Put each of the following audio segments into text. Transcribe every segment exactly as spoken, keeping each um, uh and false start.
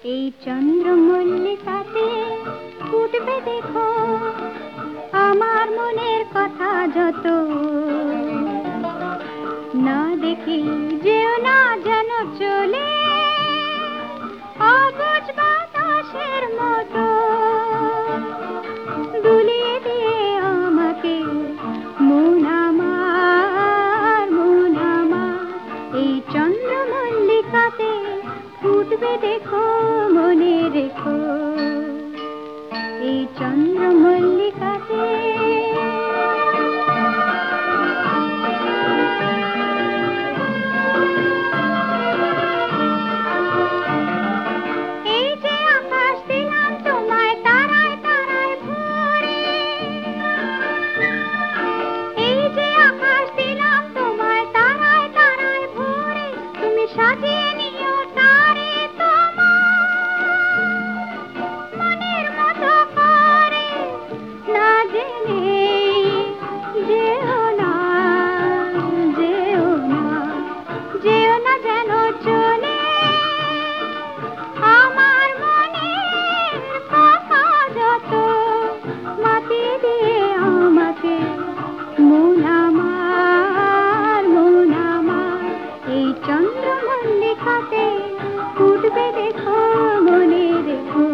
এই চন্দ্রমল্লিকাতে ফুটবে দেখো আমার মনের কথা যত। না দেখি যেও না যেন চলে অবুঝ বাতাসের মতো, দুলিয়ে দিয়ে আমাকে মন আমার মন আমার। এই চন্দ্রমল্লিকাতে ফুটবে দেখো মনে রেখো, এই চন্দ্রমল্লিকাতে। এই যে আকাশ দিলাম তোমায় তারায় তারায় ভরে, এই যে আকাশ দিলাম তোমায় তারায় তারায় ভরে, তুমি সাজিয়ে নিও তারে মনের মতো করে। না জেনে যেও না যেও না যেও না যেন চলে আমার মনের কথা যত, মাতিয়ে দিয়ে আমাকে মন আমার মন আমার। এই চন্দ্রমল্লিকাতে ফুটবে দেখো মনে রেখো,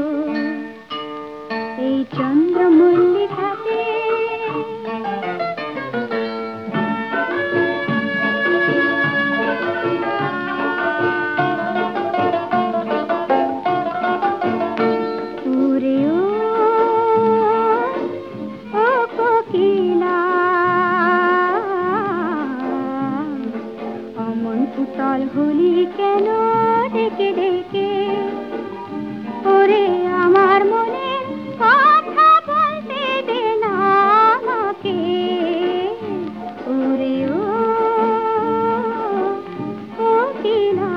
এই চন্দ্রমল্লিকাতে। ওরে ও ও কোকিলা, অমন উতল হলি কেন ডেকে ডেকে? ওরে আমার মনের কথা বলতে দে না আমাকে। ওরে ও কোকিলা,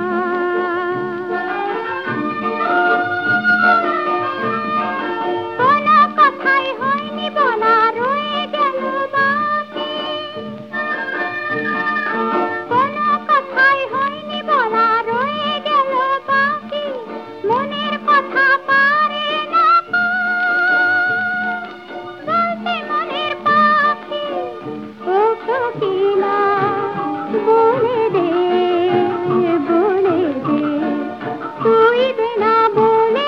কোনো কথাই হয়নি বলা রয়ে গেল বাকি, কোনো কথাই হয়নি বলা রয়ে গেল বাকি, মনের কথা পারে না বলতে মনের পাখি। ও কোকিলা বলে দে বলে দে, তুই দে না বলে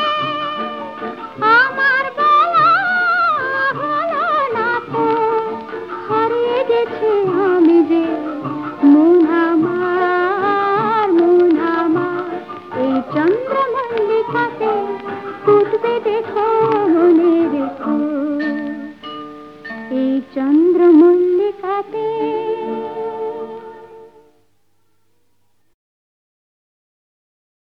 আমার বলা হলো না তো। হারিয়ে গেছে আমি যে মন আমার মন আমার। এই চন্দ্রমল্লিকাতে ফুটবে দেখো মনে রেখো, এই চন্দ্রমল্লিকাতে।